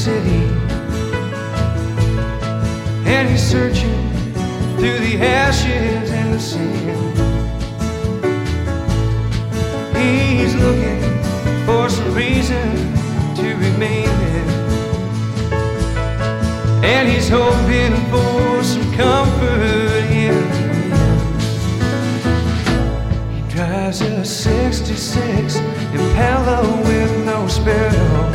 city, and he's searching through the ashes and the sand. He's looking for some reason to remain there, and he's hoping for some comfort in the end. He drives a 66 Impala with no spare door,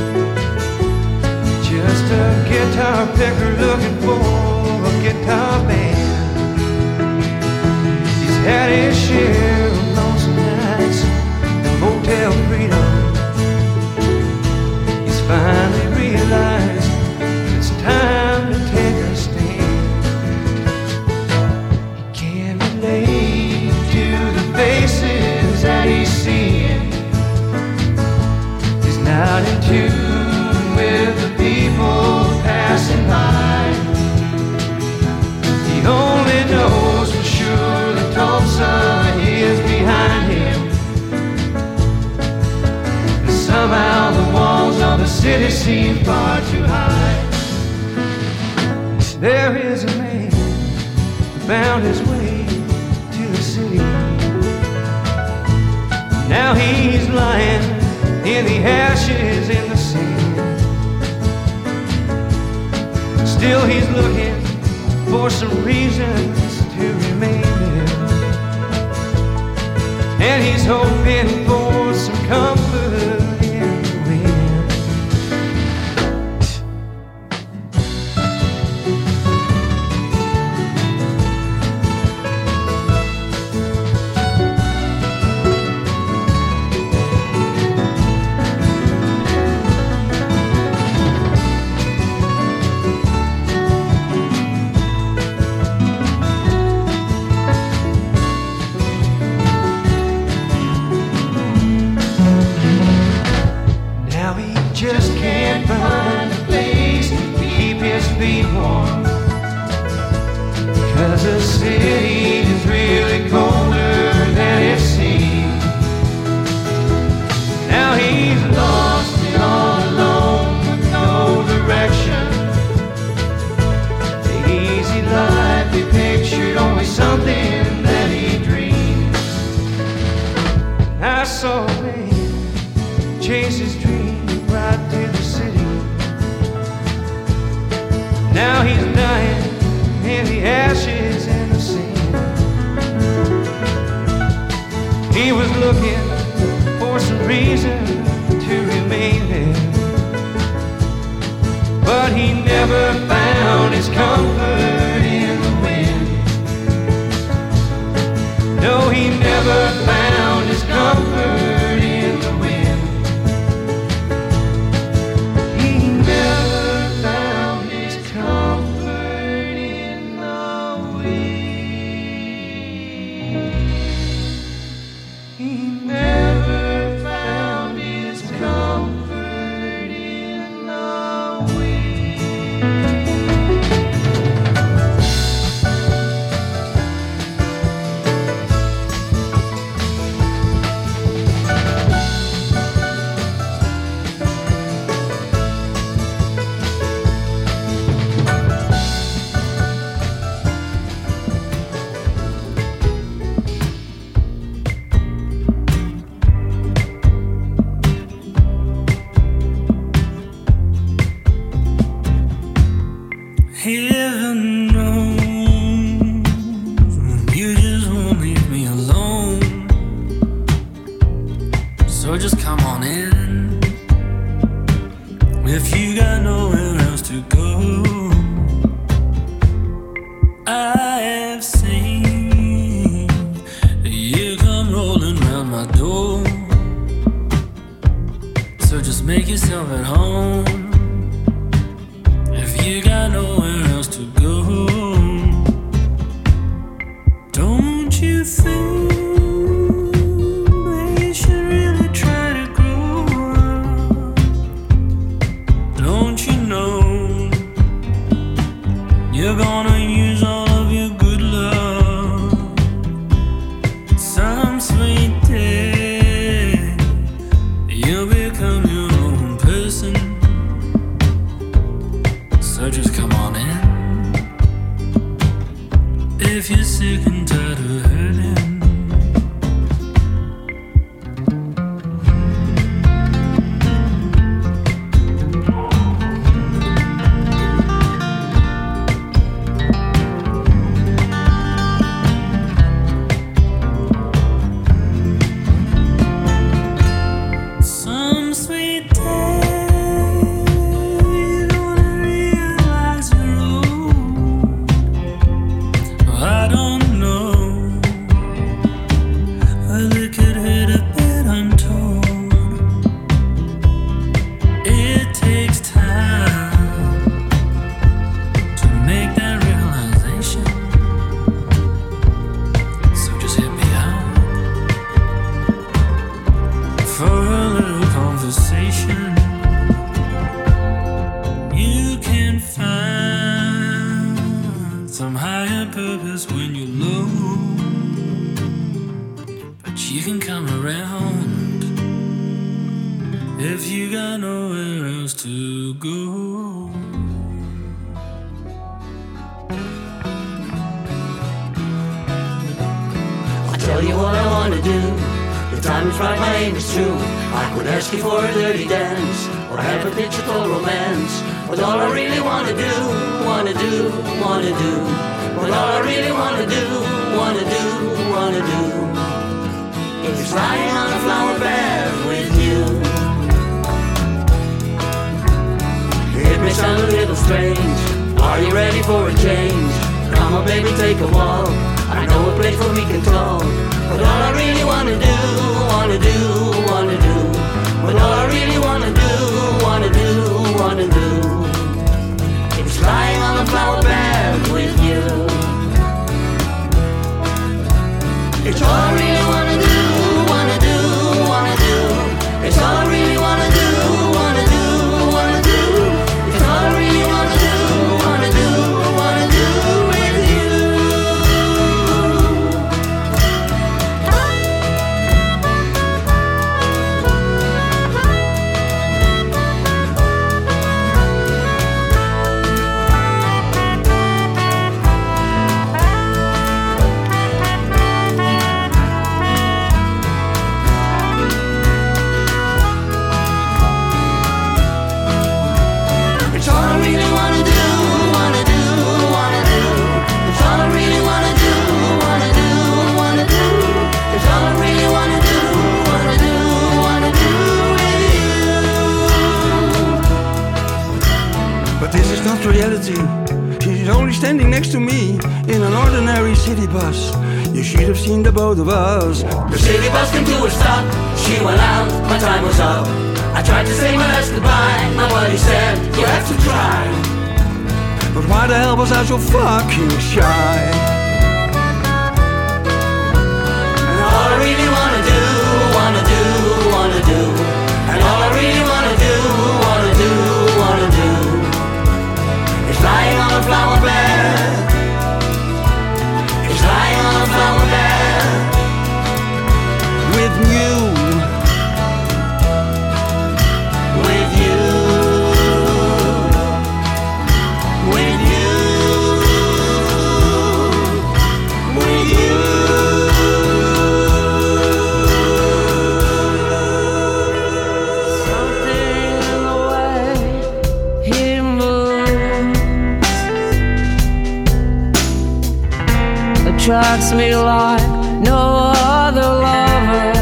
just a guitar picker looking for a guitar band. He's had his share of lonesome nights and Motel Freedom. He's finally realized it's time to take a stand. He can't relate to the faces that he's seeing. He's not in tune with the people passing by. He only knows for sure that Tulsa is behind him, and somehow the walls of the city seem far too high. There is a man who found his way to the city. Now he's lying in the ashes in the sand. Still he's looking for some reasons to remain there, and he's hoping for some comfort in the wind. Just can't find a place to keep his feet warm, 'cause the city is really colder than it seems. Now he's lost and all alone with no direction. The easy life he pictured, only something that he dreamed. I saw a man chase his dream right to the city. Now he's dying in the ashes and the sand. He was looking for some reason to remain there, but he never found his comfort in the wind. No, he never found his comfort in the wind. Heaven knows you just won't leave me alone, so just come on in if you got nowhere else to go. I have seen you come rolling round my door, so just make yourself at home if you got nowhere else to go. Don't you think we should really try to grow up? Don't you know you're gonna use all of your good love? Some sweet day you'll become your own person. miles to go. I tell you what I want to do. The time is right, my aim is true. I could ask you for a dirty dance, or have a picture called romance. But all I really want to do, want to do, want to do. But all I really want to do, want to do, want to do, is lying on a flower bed with you. It may sound a little strange. Are you ready for a change? Come on, baby, take a walk. I know a place where we can talk. But all I really wanna do, wanna do, wanna do. But all I really wanna do, wanna do, wanna do, is lying on a flower bed with you. It's all I really wanna do, wanna do, wanna do. It's all I really wanna do, wanna do, wanna do. It's all I really wanna do, wanna do, wanna do with you. It's all I really wanna do, wanna do, wanna do. It's all I really wanna do, wanna do, wanna do. It's all I really wanna do, wanna do, wanna do with you. But this is not reality. She's only standing next to me in an ordinary city bus. You should have seen the both of us. The city bus came to a stop. She went out, my time was up. I tried to say my last goodbye. My buddy said, you have to try. But why the hell was I so fucking shy? And all I really wanna do, wanna do, wanna do. And all I really wanna do, wanna do, wanna do, is lying on a flower bed. Is lying on a flower bed With you. with you, with you, with you. Something in the way he moves attracts me like no other lover.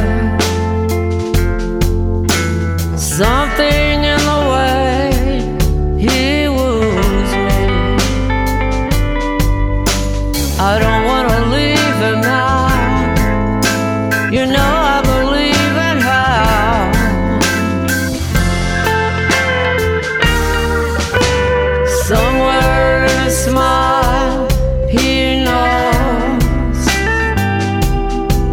Something in the way he woos me. I don't wanna leave him now. You know I believe in how. Somewhere in a smile he knows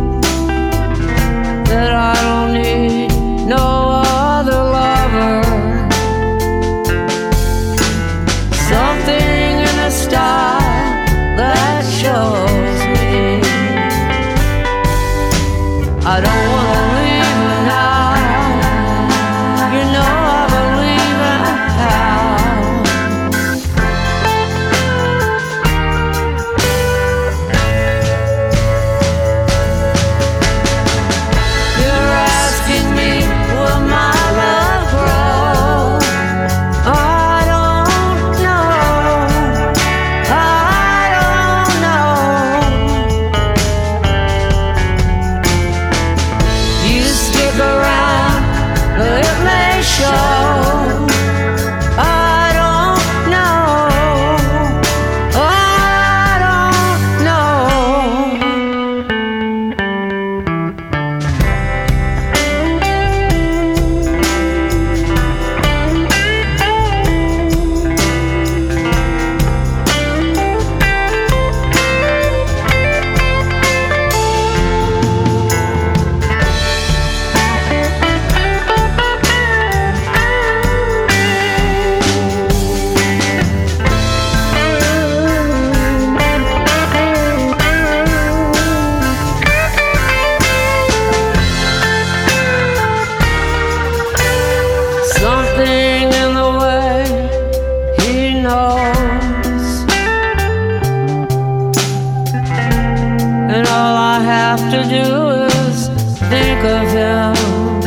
have to do is think of him.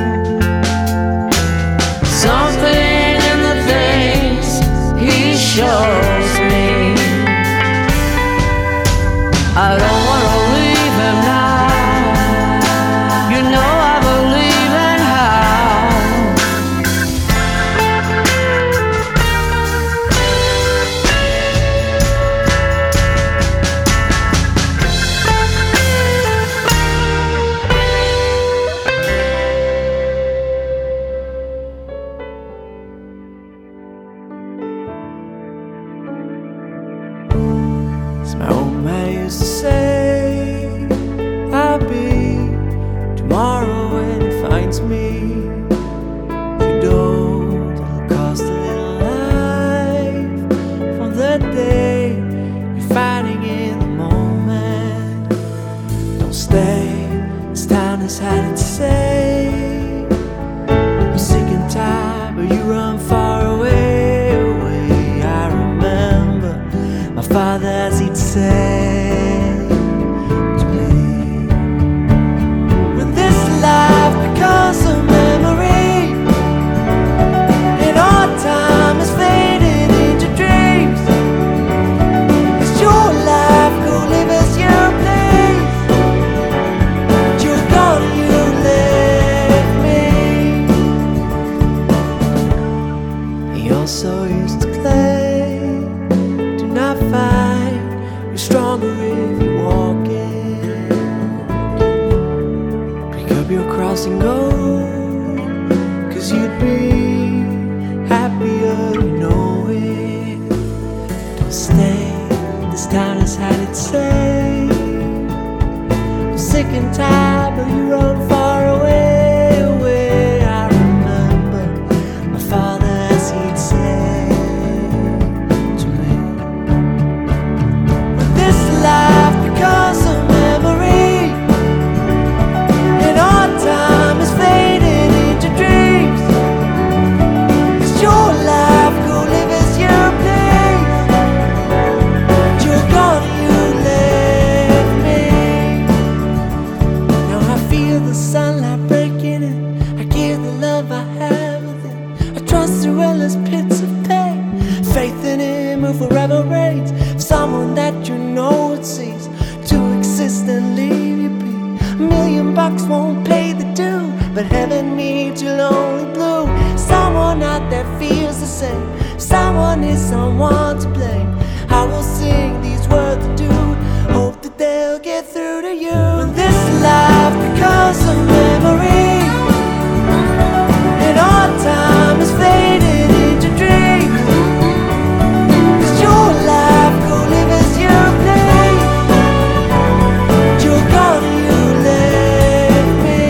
Something in the things he shows me. I don't want to leave him now. You know I believe in how. As my old man used to say, I'll be tomorrow when he finds me. If you don't, it'll cost a little life. From that day, you're fighting in the moment. Don't stay, this town has had its say. I'm sick and tired, but you run far away, away. I remember my father as he'd say to me, when this life becomes a memory and our time is faded into dreams, it's your life, go live as you please. But you're gone, you left me. He also used to claim, do not fight, you're stronger if you walk it. Pick up your cross and go, 'cause you'd be happier, you know it. Don't stay, this town has had its say. I'm sick and tired, but you run far away, away. I remember my father as he'd say to me, when this life becomes a memory and our time is faded into dreams, it's your life, go live as you please. But you're gone, you left me. Now I feel the sunlight breaking in, I give the love I have within. I trust through endless pits of pain, faith in him who forever reigns. Someone that you know it seems to exist and leave you be. $1,000,000 won't pay the due, but heaven meets you lonely blue. Someone out there feels the same, someone is someone to blame. I will sing these words and do hope that they'll get through to you. When this life becomes a memory and our time is faded into dreams, it's your life, go live as you please. But you're gone, you left me.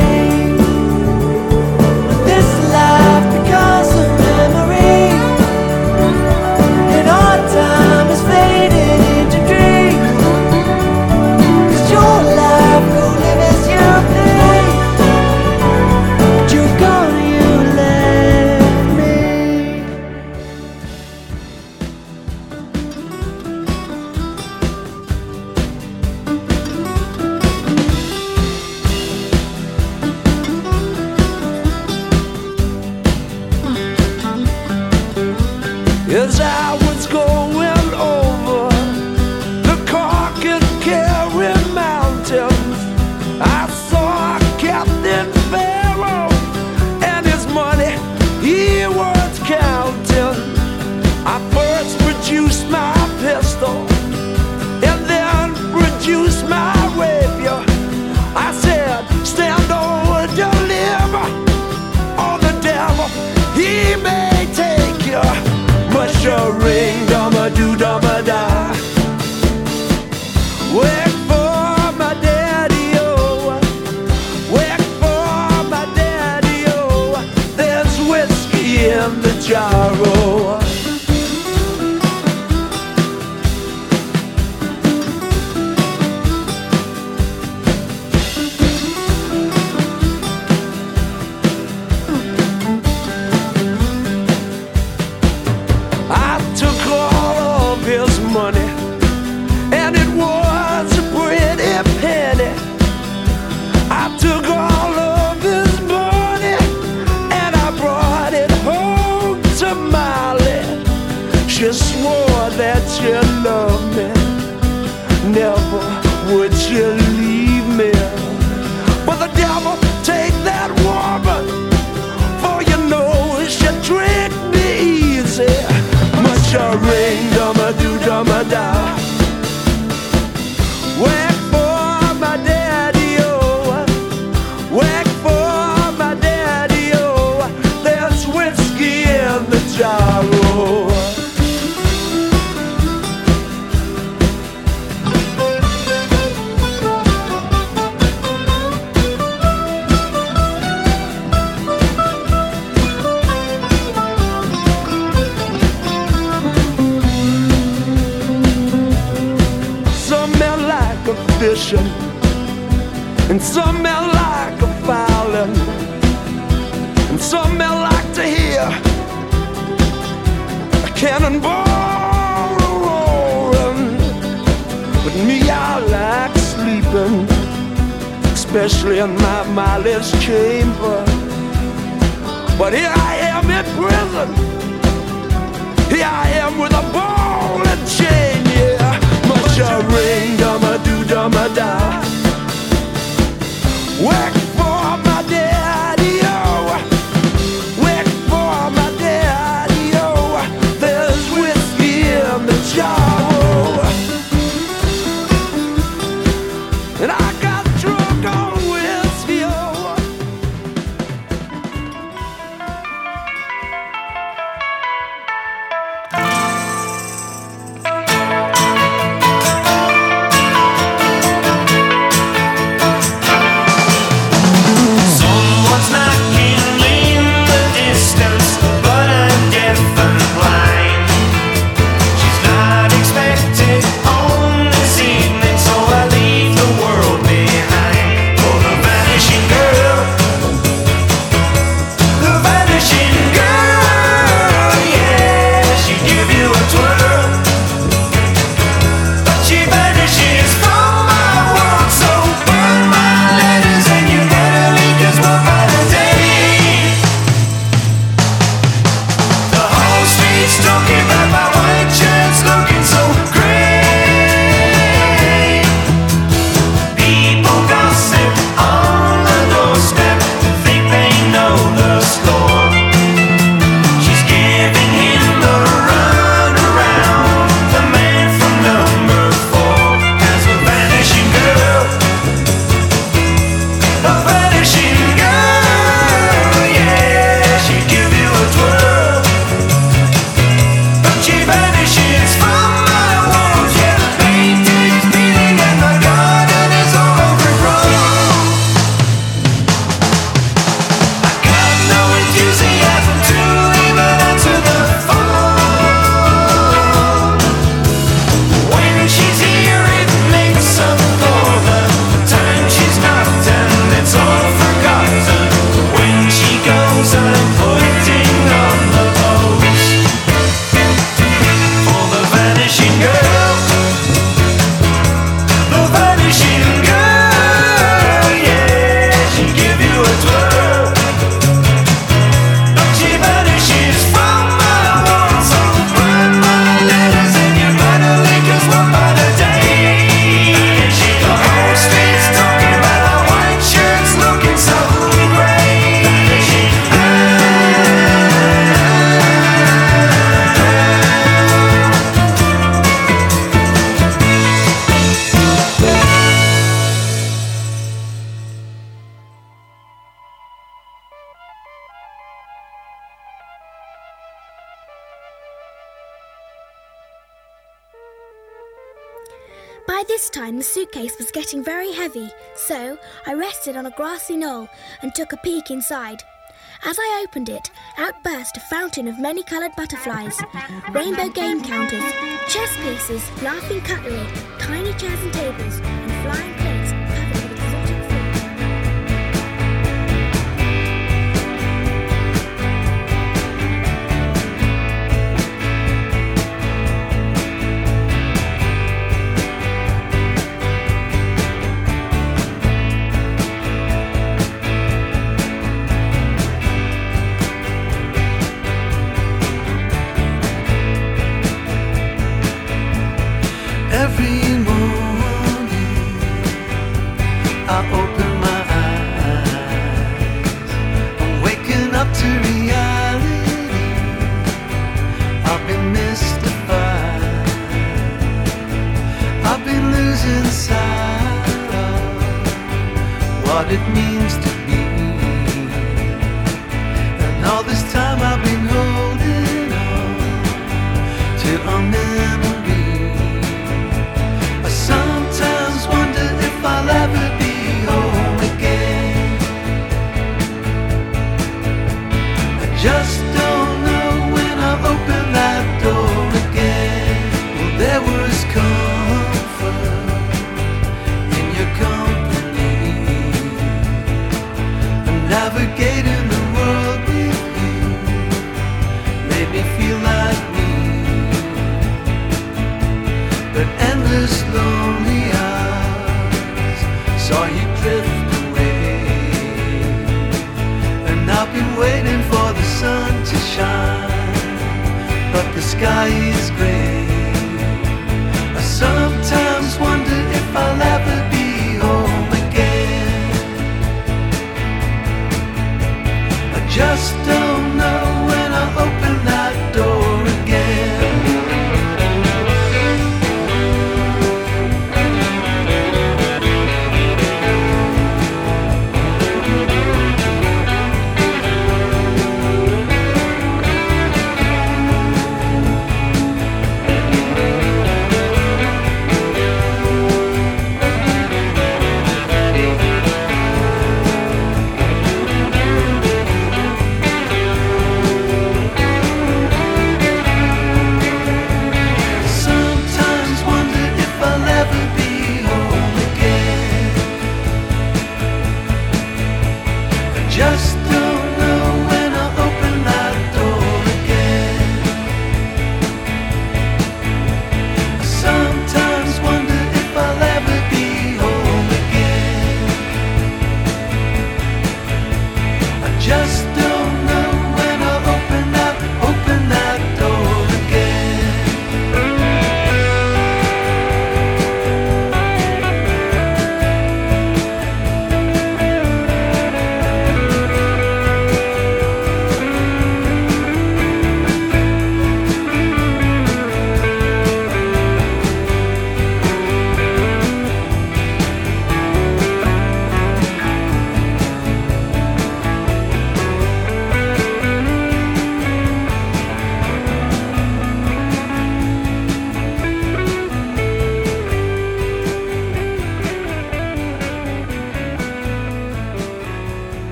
When this life becomes a memory and our time is faded into dreams, it's your life, go live as you please. But you're gone, you left me. As I was going over the Cork and Kerry mountains, I saw Captain Pharaoh and his money he was counting. I first produced my pistol and then produced my rapier. I said, stand or deliver, or the devil, he may take you. Mushering, dumma-doo-dumma-da. Wait for my daddy-o, wait for my daddy-o. There's whiskey in the jar-o. money, and it was a pretty penny. Kilimanjaro. And some men like a violin, and some men like to hear a cannonball roaring. But me, I like sleeping, especially in my mindless chamber. But here I am in prison, here I am with a ball and chain, yeah. Much a ring, dum-a-do-dum-a-da. Work for my daddy-o, work for my daddy-o. There's whiskey in the jar, and I got drunk on whiskey-o. By this time, the suitcase was getting very heavy, so I rested on a grassy knoll and took a peek inside. As I opened it, out burst a fountain of many-coloured butterflies, rainbow game counters, chess pieces, laughing cutlery, tiny chairs and tables, and flying plates covered with exotic fruit. Every morning I open my eyes, I'm waking up to reality. I've been mystified, I've been losing sight of what it means to be. And all this time I've been holding endless lonely hours saw you drift away, and I've been waiting for the sun to shine, but the sky is grey. I sometimes wonder if I'll ever be home again. I just don't know when I'll open that door again.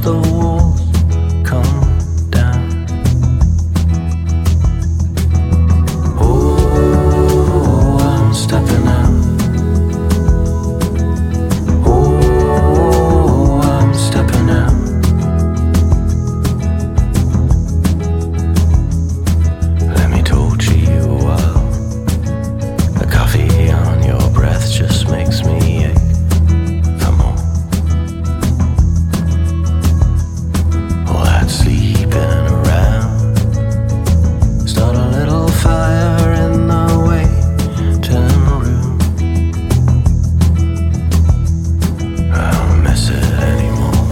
the walls come down. Oh, I'm stepping out. Oh, I'm stepping out. Let me torture you a while. The coffee on your breath just makes me ache for more. All that sleeping around. Start a little fire in the waiting room. I don't miss it anymore.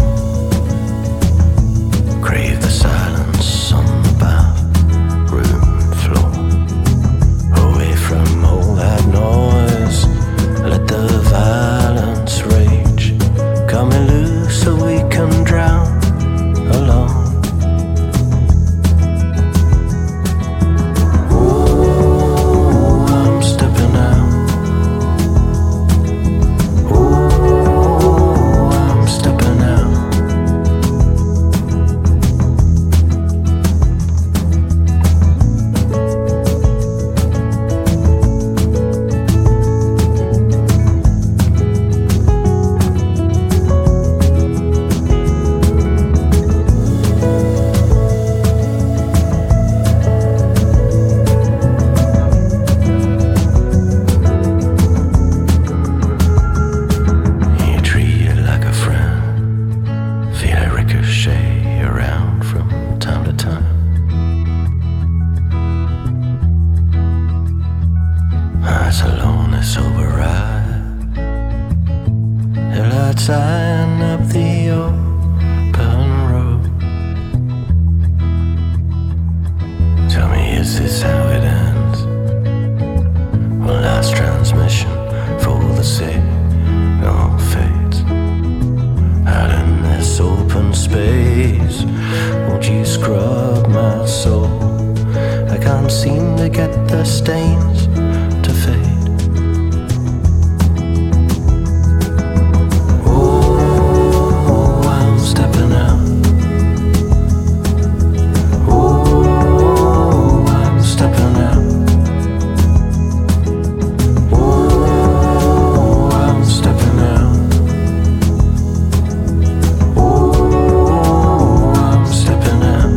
Crave the silence on the bathroom floor. Away from all that noise, let the violence rage. Coming loose so we can drown alone. Oh, I'm stepping out. Oh, I'm stepping out. You treat it like a friend, feel it ricochet around from time to time. It's a lonely sober ride. It lights eyeing up the open road. Tell me, is this how it ends? One last transmission for the signal fades. Out in this open space, won't you scrub my soul? I can't seem to get the stains to fade. Oh, I'm stepping out. Oh, I'm stepping out. Oh, I'm stepping out. Oh, I'm stepping out.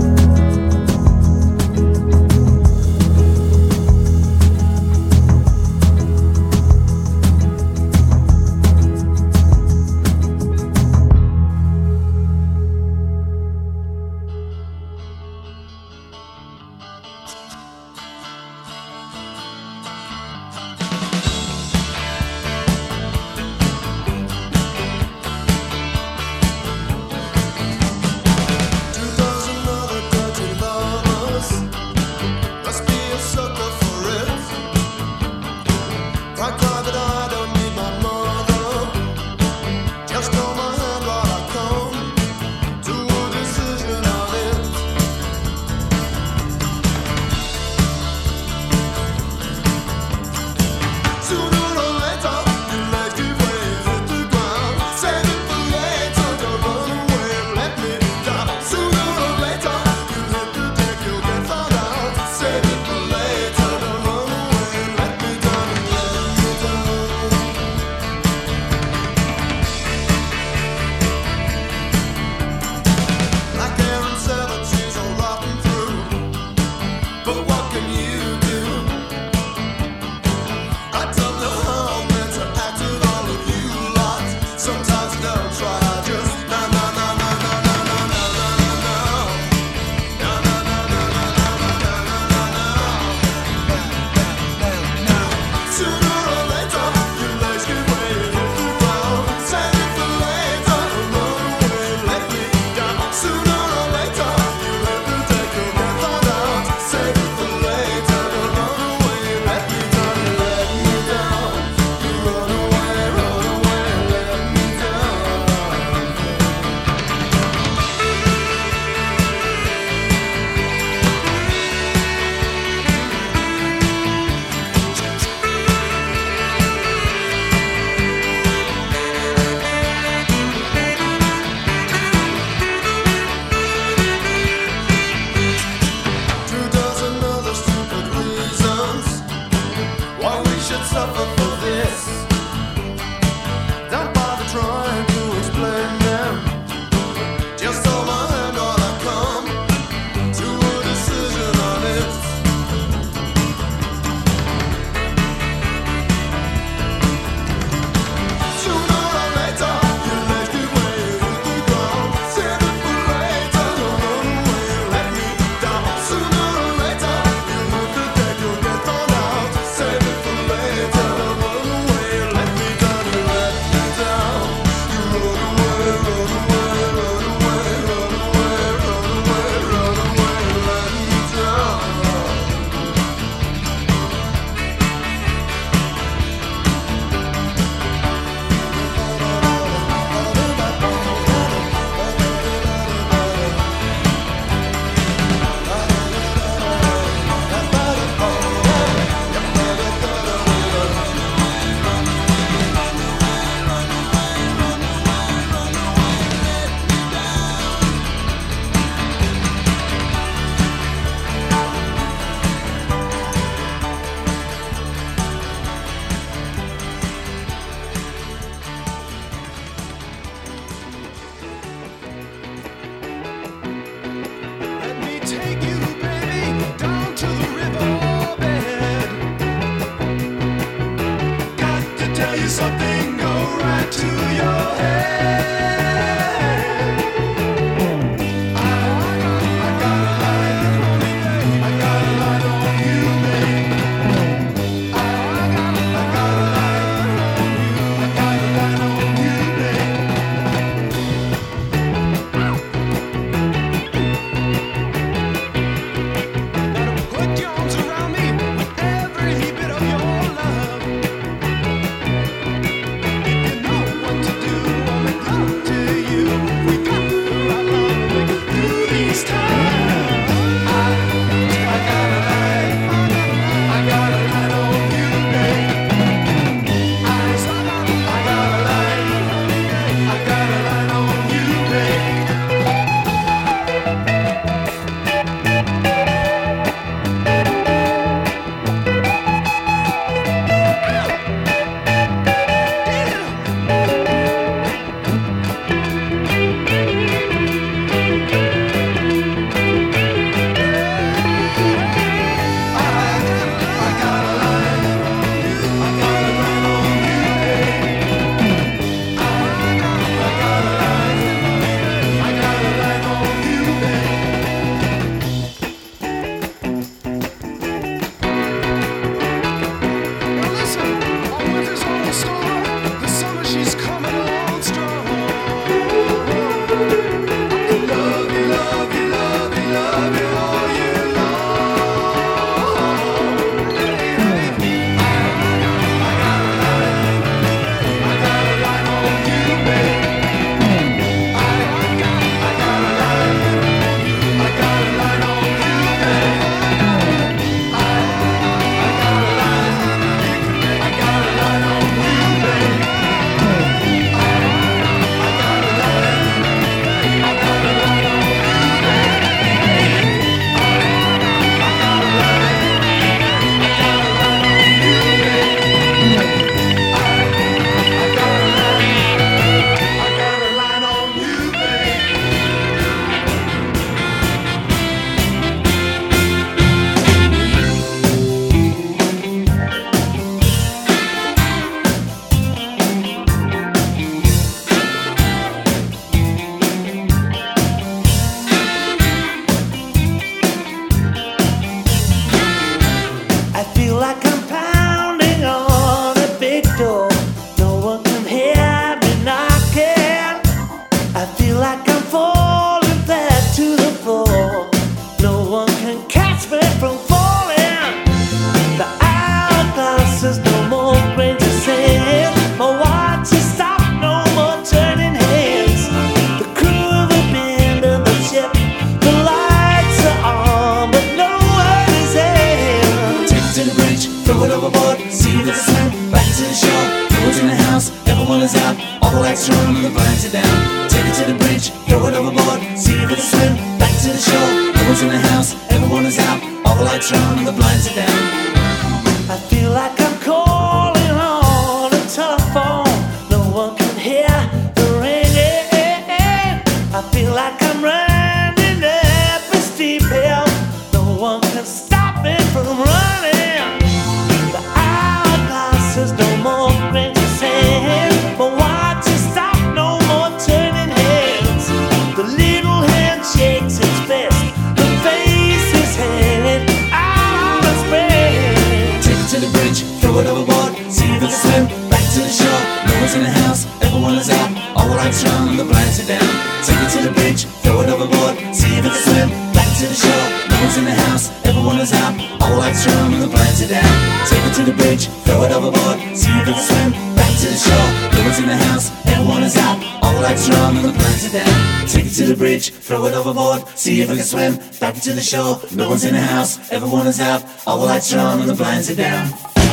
to the shore, no one's in the house, everyone is out. All the lights are on and the blinds are down. Take it to the bridge, throw it overboard, see if it'll swim. Back to the shore, no one's in the house, everyone is out. All the lights are on and the blinds are down. I feel like I'm calling on a telephone. No one can hear the ringing. I feel like I'm running up a steep hill. No one can stop me from running. The hourglass is no more grains of sand. But watch it stop, no more turning heads. The little hand shakes its fist. The face is headed out of spread. Take it to the bridge, throw it overboard, see if it can swim. Back to the shore, no one's in the house, everyone is out. All the lights are on and the blinds are down. Take it to the bridge, throw it overboard, see if it can swim. Back to the shore, no one's in the house, everyone is out. All the lights are on and the blinds are down. Take it to the bridge, throw it overboard, see if it can swim. Back to the shore, no one's in the house, everyone is out. All the lights are on and the blinds are down. Take it to the bridge, throw it overboard, see if it can swim. Back to the shore, no one's in the house, everyone is out. All the lights are on and the blinds are down.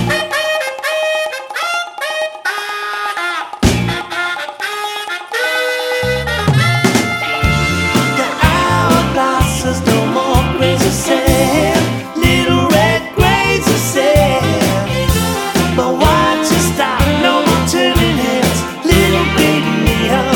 The hourglass is no more grains of sand. Little red grains of sand. But watch it stop, no more turning heads. Little baby need a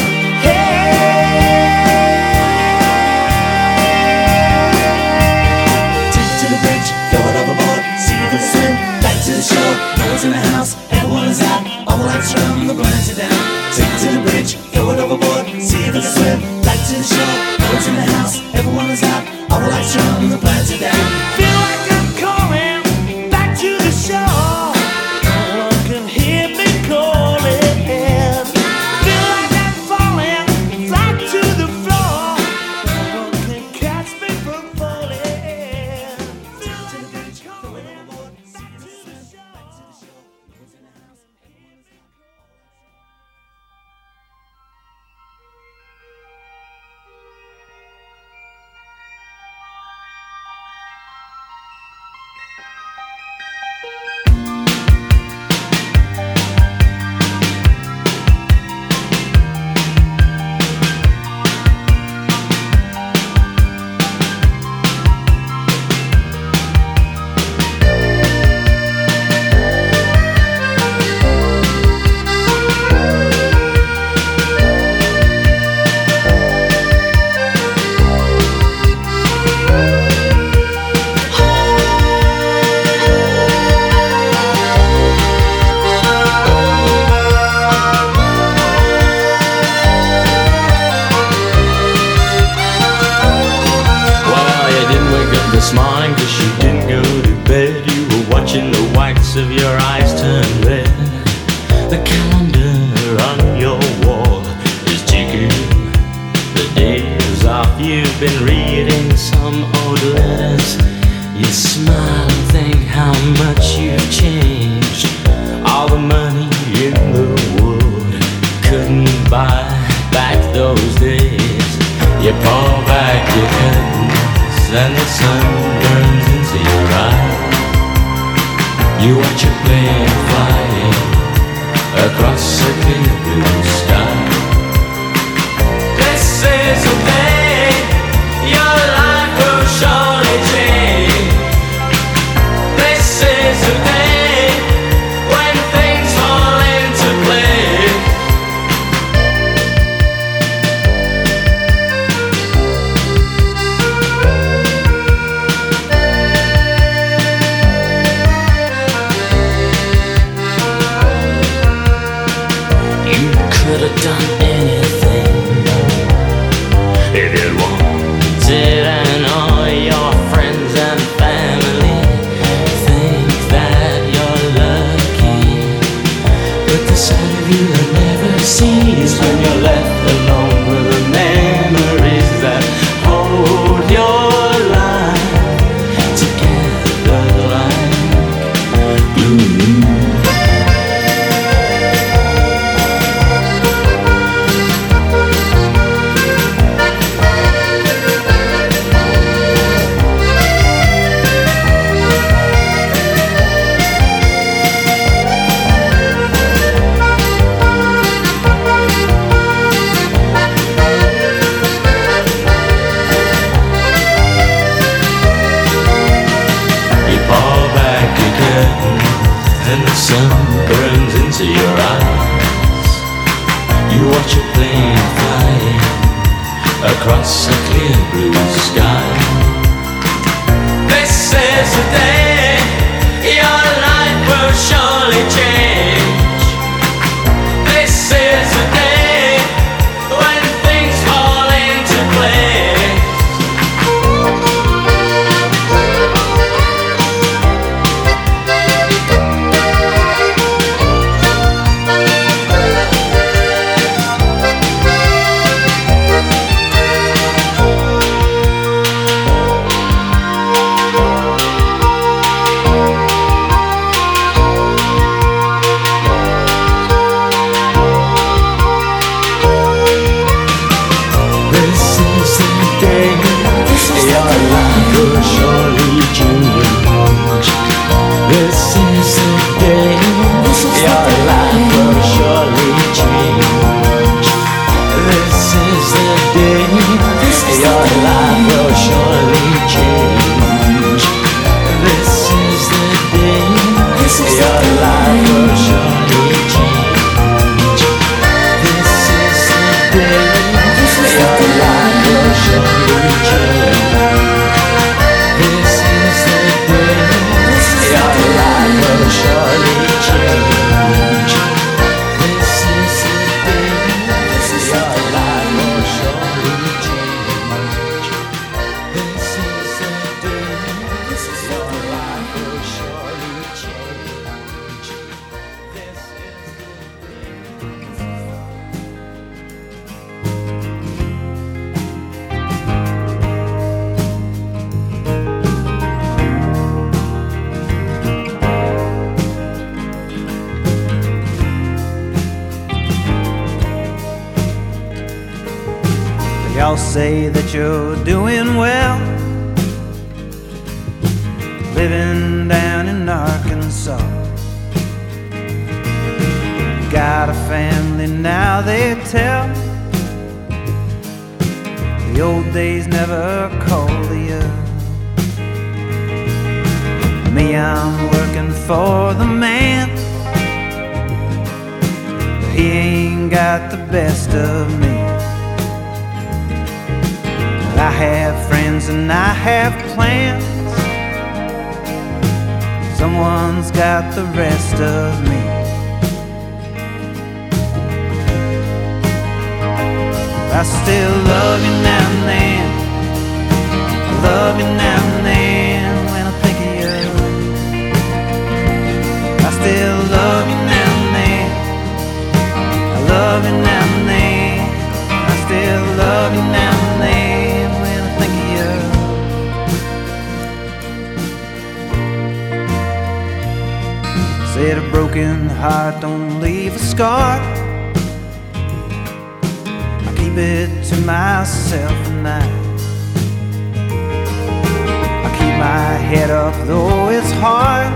Take it to the bridge, throw it overboard, see if it can swim. Back to the shore, no one's in the house, everyone is out. All the lights are on and the blinds are down. Take it to the bridge, throw it overboard, see if it can swim. Back to the shore, no one's in the house, everyone is out. All the lights are on and the blinds are down. Feel like I'm calling back to the shore. No one can hear me calling. Feel like I'm falling flat to the floor. No one can catch me from falling. Feel like I'm calling back to the shore. This morning, 'cause you didn't go to bed. You were watching the whites of your eyes turn red. The calendar on your wall is ticking. The days off, you've been reading some old letters. You smile and think how much you've changed. All the money in the world couldn't buy back those days. You pull back your curtains and the sun burns into your eyes. You watch a plane flying across a clear blue sky. This is the day your life will surely change. This is the day when things fall into place. Y'all say that you're doing well, living down in Arkansas. Got a family now, they tell. The old days never called you. Me, I'm working for the man, but he ain't got the best of me. I have friends and I have plans. Someone's got the rest of me. I still love you now and then. I love you now and then when I think of you. I still love you now and then. I love you now and then. I still love you now and then when I think of you. Said a broken heart don't leave a scar. It to myself and I keep my head up though it's hard.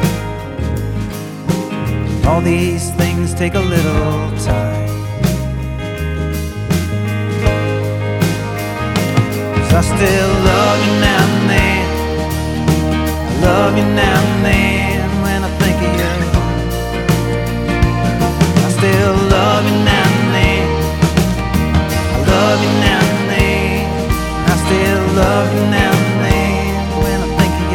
All these things take a little time. So I still love you now and then. I love you now and then when I think of you. I still love you now and then. Love you now and then. I still love you now and then when I think of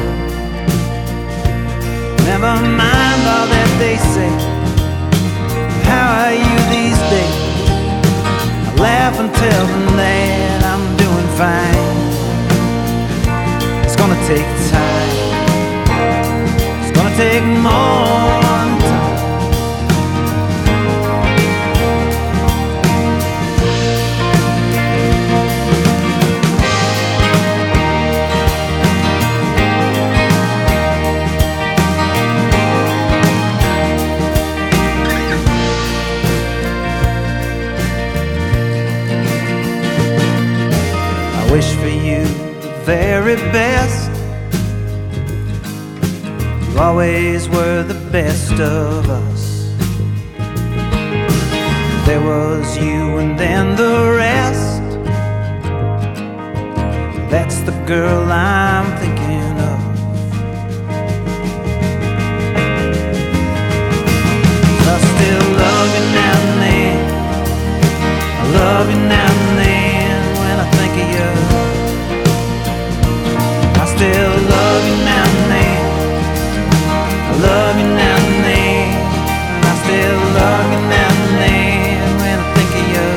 you. Never mind all that they say. How are you these days? I laugh and tell them that I'm doing fine. It's gonna take time. It's gonna take more time. Wish for you the very best. You always were the best of us. There was you and then the rest. That's the girl I'm thinking of. I still love you now and then. I love you now and then when I think of you. I still love you now and then. I love you now and then. And I still love you now and then when I think of you.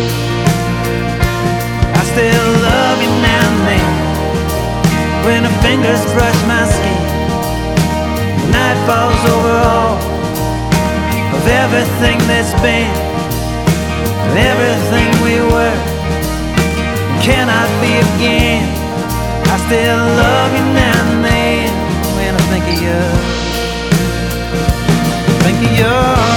I still love you now and then when her fingers brush my skin. The night falls over all of everything that's been and everything we were cannot be again. I still love you now and then when I think of you. Think of you.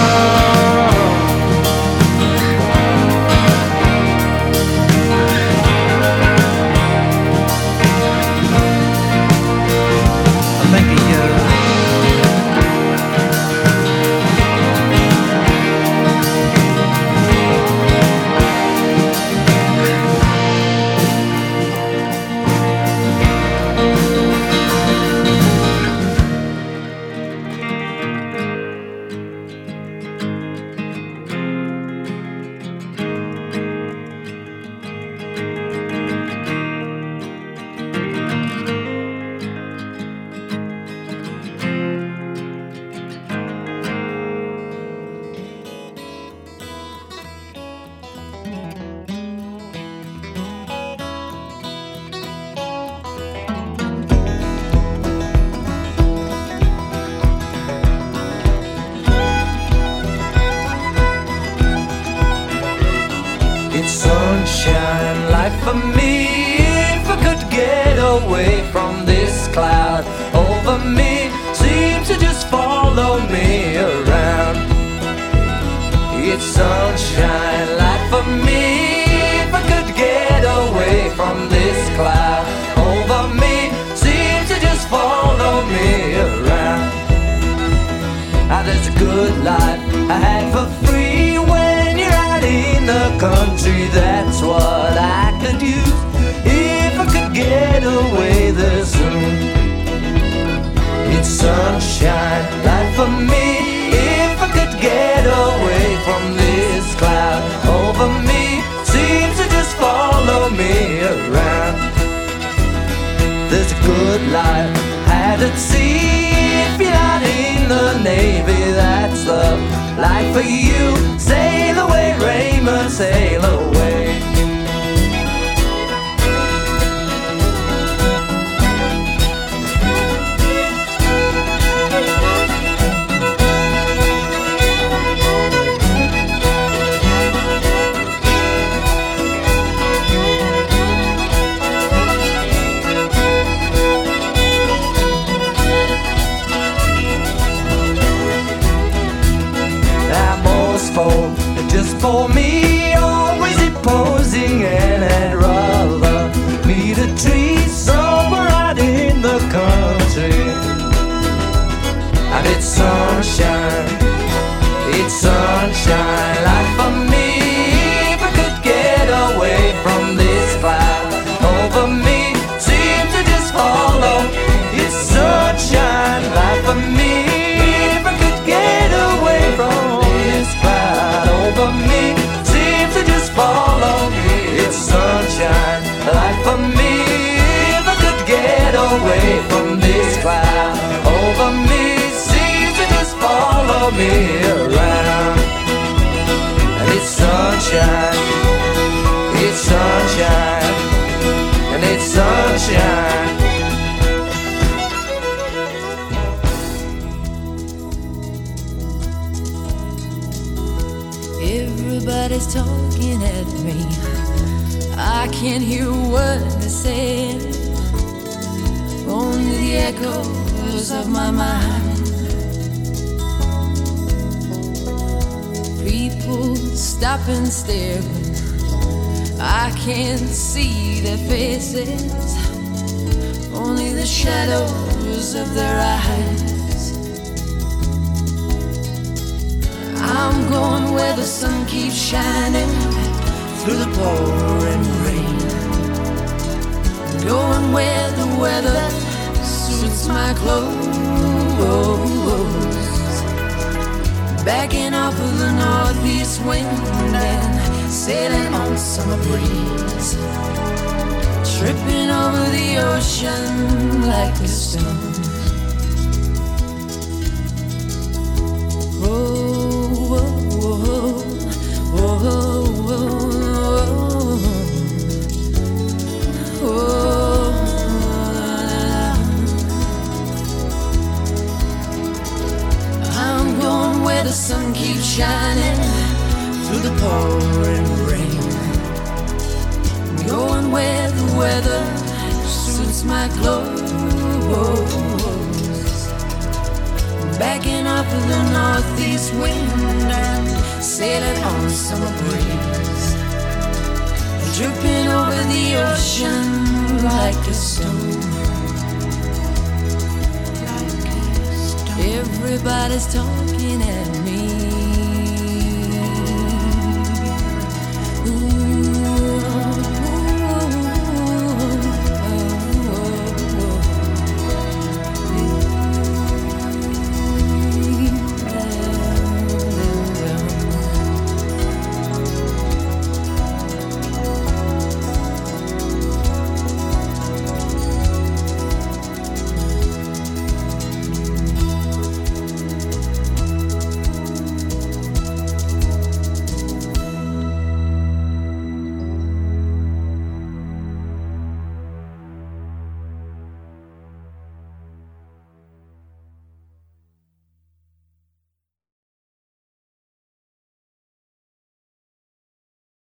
I think of you. Sunshine life for me. If I could get away from this cloud over me, seems to just follow me around. It's sunshine life for me. If I could get there's a good life I had for free when you're out in the country. That's what I could use if I could get away this soon. It's sunshine, life for me. If I could get away from this cloud over me, seems to just follow me around. There's a good life had at sea. If you're not in the Navy, that's the life for you. Sail away, Raymond, sail away. Just for me, always imposing, and I'd rather meet a tree somewhere out in the country. And it's sunshine, life for me. If I could get away from this cloud over me, seems to just follow. It's sunshine, life for me. If I could get away from this cloud over me, seems to just follow me. It's sunshine, life for me. If I could get away from this cloud over me, seems to just follow me around. And it's sunshine, and it's sunshine. Everybody's talking at me. I can't hear a word they're saying, only the echoes of my mind. People stop and stare, I can't see their faces, only the shadows of their eyes. I'm going where the sun keeps shining through the pouring rain, going where the weather suits my clothes, backing off of the northeast wind and sailing on summer breeze, tripping over the ocean like a stone. I'm going where the sun keeps shining through the pouring rain, going where the weather suits my clothes, backing up of the northeast wind and sailing on summer breeze, dripping over the ocean like a stone. Everybody's talking at me. Ooh.